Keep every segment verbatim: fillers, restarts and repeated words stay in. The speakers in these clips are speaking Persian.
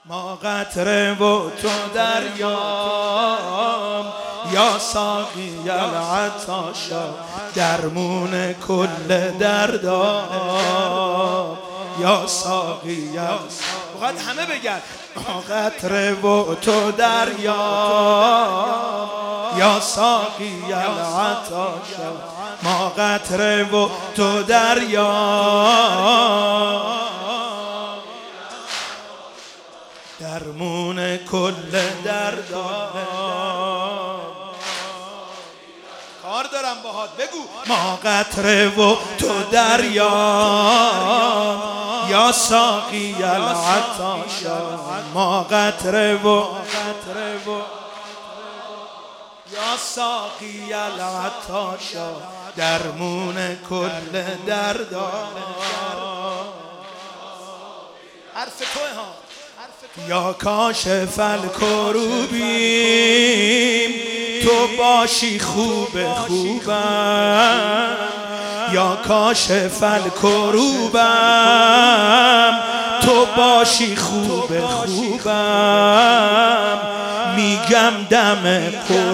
ما قطره و تو دریام، یا ساقی العطاشا درمون کل دردام، یا ساقی بخواد همه بگن ما قطره و تو دریام، یا ساقی العطاشا ما قطره و تو دریام، درمون کل دردام. کار دارم باهات بگو ما قطره و تو دریام، یا ساقی العطاشا ما قطره و یا ساقی العطاشا درمون کل دردام. حرف توه ها. یا کاشف الکروبیم تو باشی خوب خوبم، یا کاشف الکروبم تو باشی خوب خوبم، میگم دم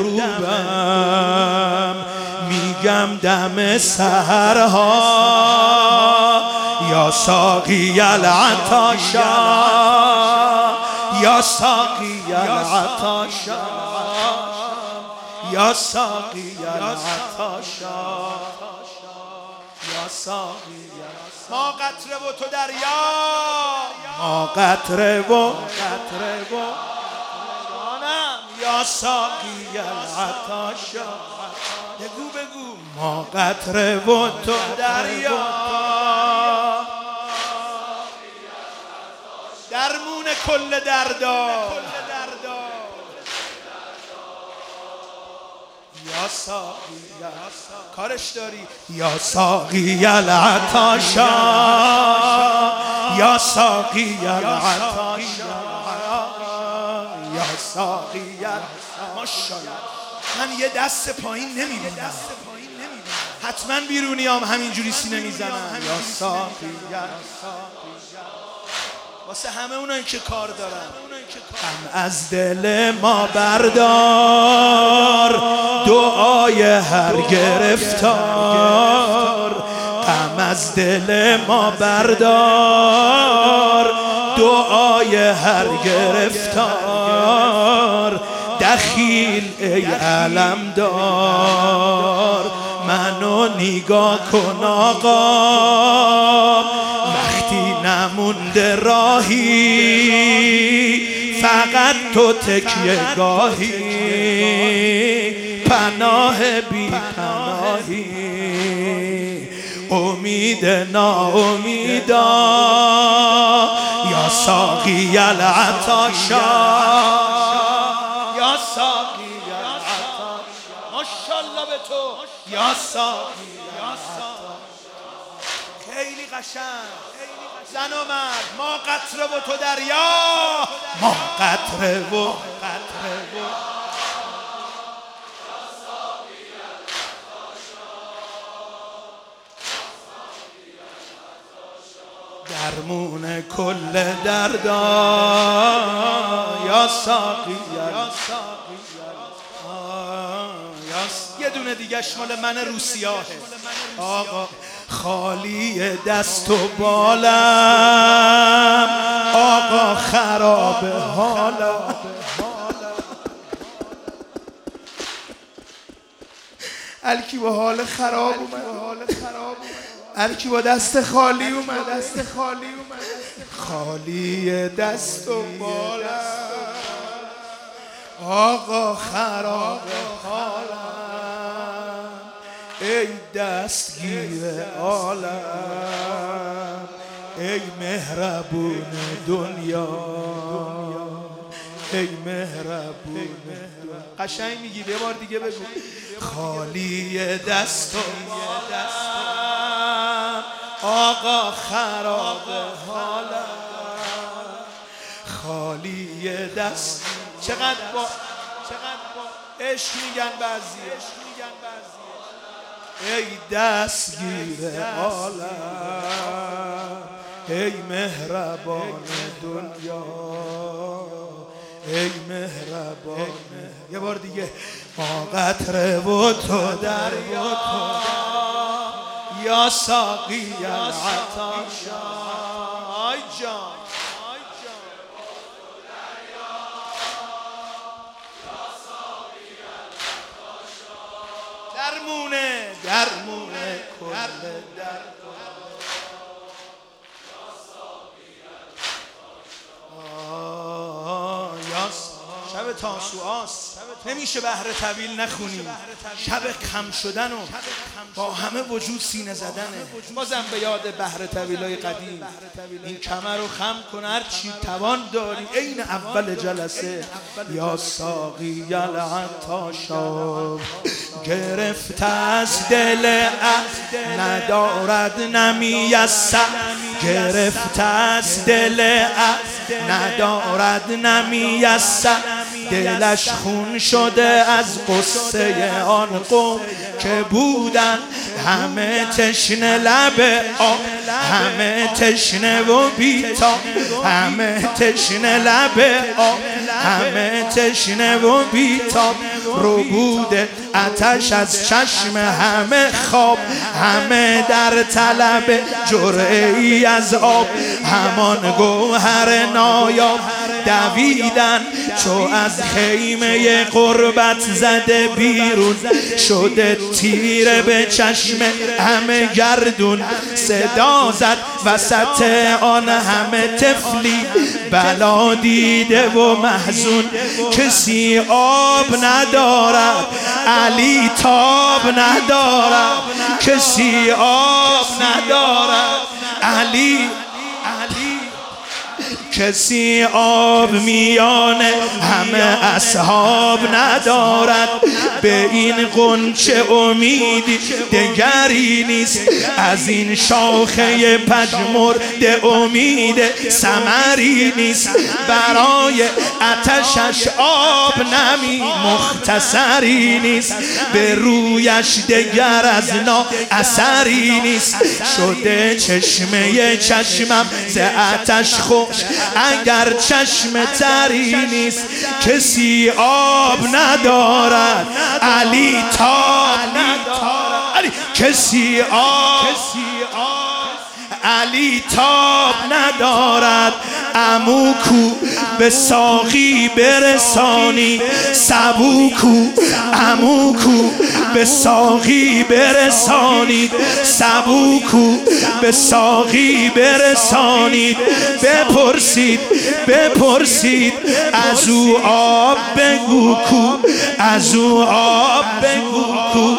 غروبم، میگم دم سحرها، یا ساقی العطاشا یا ساقی العطاشا یا ساقی العطاشا یا ساقی. ما قطره و تو دریا، ما قطره و قطره و جانم، یا ساقی العطاشا. بگو بگو ما قطره و تو دریا، درمون کل دردا، یا ساقی کارش داری، یا ساقی العطاشا یا ساقی العطاشا یا ساقی. ماشاءالله من یه دست پایین نمیبینم، حتما بیرونیام همینجوری سینه میزنم. یا ساقی واسه همه اونایی که کار دارن، غم از دل ما بردار، دعای هر گرفتار، غم از دل ما بردار، دعای هر گرفتار، دخیل ای علمدار منو نگاه کن آقا، وقتی نمونده راهی فقط تو تکیه گاهی، پناه بی پناهی، امید ناامیدا، یا ساقی العطاشا یا ساقی العطاشا. ماشاءالله به تو یا ساقی العطاشا. خیلی قشنگ زن و مرد. ما قطره و تو دریا، ما قطره و قطره و درمون کل دردا، یا ساقی یا ساقی. یه دونه دیگه مال من روسیاهه. آقا خالی دست و بالم، آقا خراب حالم، الکی با حال خراب اومد، الکی با دست خالی اومد، دست خالی اومد، خالی دست و بالم، آقا خراب حالم، ای دستگیر عالم، ای مهربون دنیا، ای مهربون دنیا. قشنگ میگی، یه بار دیگه بگو. خالی دست و دستم، آقا خراب حالم، خالی دست. چقدر با چقدر با عشق میگن بعضی، ای دستگیر عالم، ای مهربان دنیا. ای مهربان. یه بار دیگه ما قطره و تو دریا، یا ساقی العطاش. آی جان درمونه درمونه کل درد. شب تاسوعاست، نمیشه بهر طویل نخونیم. شب خم شدن و با همه وجود سینه زدنه. بازم به یاد بهر طویلای قدیم این کمر رو خم کن هر چی توان داری. عین اول جلسه یا ساقی العطاشا، گرفت از دل ندارد نمیسر، گرفت از دل ندارد نمیسر، دلش خون شده از قصه آن قوم که بودن همه تشنه لب آب، همه تشنه و بی‌تاب، همه تشنه لب آب، همه تشنه و بی‌تاب. رو بوده آتش از چشم همه خواب، همه در طلب جرعه ای از آب. همان گوهر نایاب دویدن چو از خیمه قربت زده بیرون، شده تیره به چشم همه گردون. صدا زد وسط آن همه طفلی بلا دیده و محزون، کسی آب ندارد علی تاب ندارد، کسی آب ندارد علی کسی آب میان همه اصحاب ندارد. به این غنچه امیدی دگری نیست، از این شاخه پژمرده امید ثمری نیست. برای آتشش آب نمی مختصری نیست، به رویش دگر از نا اثری نیست. شده چشمه چشمم ز آتش خوش اگر چشم تری نیست، کسی آب ندارد علی تاب ندارد، کسی آب علی تاب ندارد. عموکو به ساقی برسانی سبوکو، عموکو به ساقی برسانید سبوکو، به ساقی برسانید. بپرسید بپرسید از او آب بگو کو، از او آب بگو کو.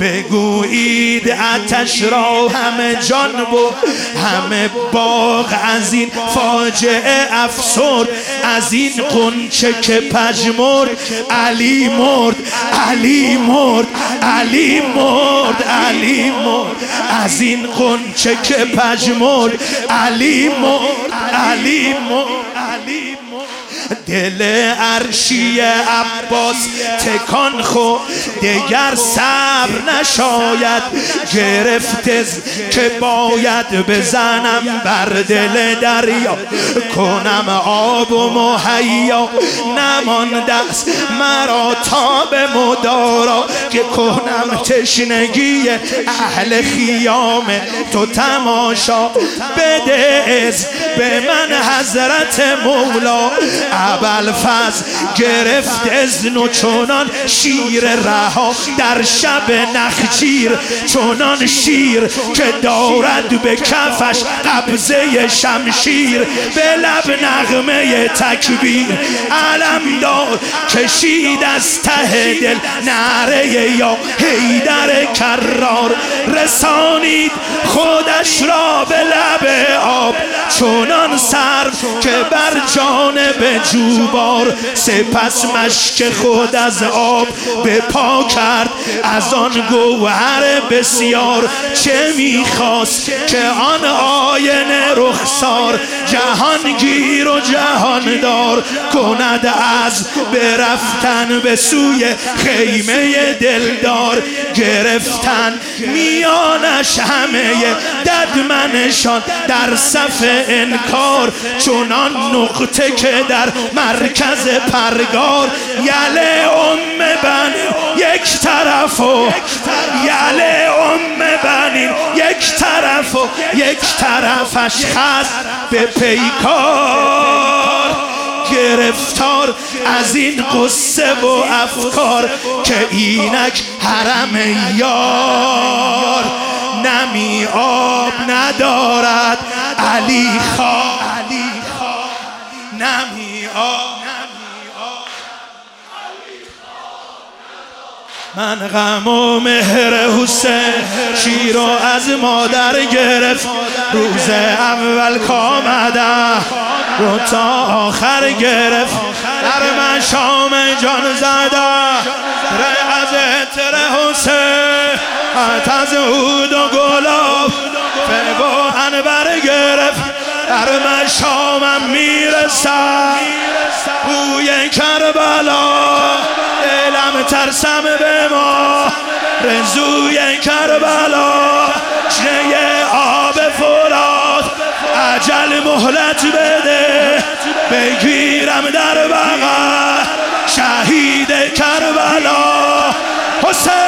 بگویید آتش را همه جان بود، همه باغ از این فاجعه افسرد، از این غنچه که پژمرد علی مرد، علی مرد، علی مرد، علی مرد. از این غنچه که پژمرد علی مرد، علی مرد، علی مرد. دل عرشی عباس تکان خورد دگر صبر نشاید، گرفت که باید بزنم بر دل دریا، کنم آب و مهیا. نمانده است مرا تاب مدارا، که کنم تشنگی اهل خیام تو تماشا. بده از به من حضرت مولا، ابوالفضل گرفت اذن و چنان شیر رها در شب نخجیر، چنان شیر که دارد به کفش قبضه شمشیر. به لب نغمه تکبیر علمدار کشید از ته دل نعره یا حیدر کرار. رسانید خودش را به لب آب، چنان سر که بر جانب جوبار. سپس مشک خود از آب به پا کرد از آن گوهر بسیار. چه میخواست که آن آینه رخسار جهانگیر گیر و جهاندار کند از برفتن به سوی خیمه دلدار. گرفتن میانش همه ددمنشان در صف انکار، چونان نقطه که در مرکز پرگار. یله ام بنین یک طرف و یله ام بنین یک طرف و یک طرفش خست به پیکار. گرفتار از این قصه و افکار که اینک حرم یار نمی آب ندارد علی خواه. نمی آب من غم و مهر حسین شیر و از مادر گرفت. روز اول کامدم رو تا آخر گرفت. در مشام جان زده ره از اتر حسین حت از عود و گلاب فگ و عنبر گرفت. در مشامم میرسم بوی کربلا دلم ترسم به ما رزوی کربلا. چشمه آب فرات عجل مهلت بده بگیرم در بغل شهید کربلا حسین.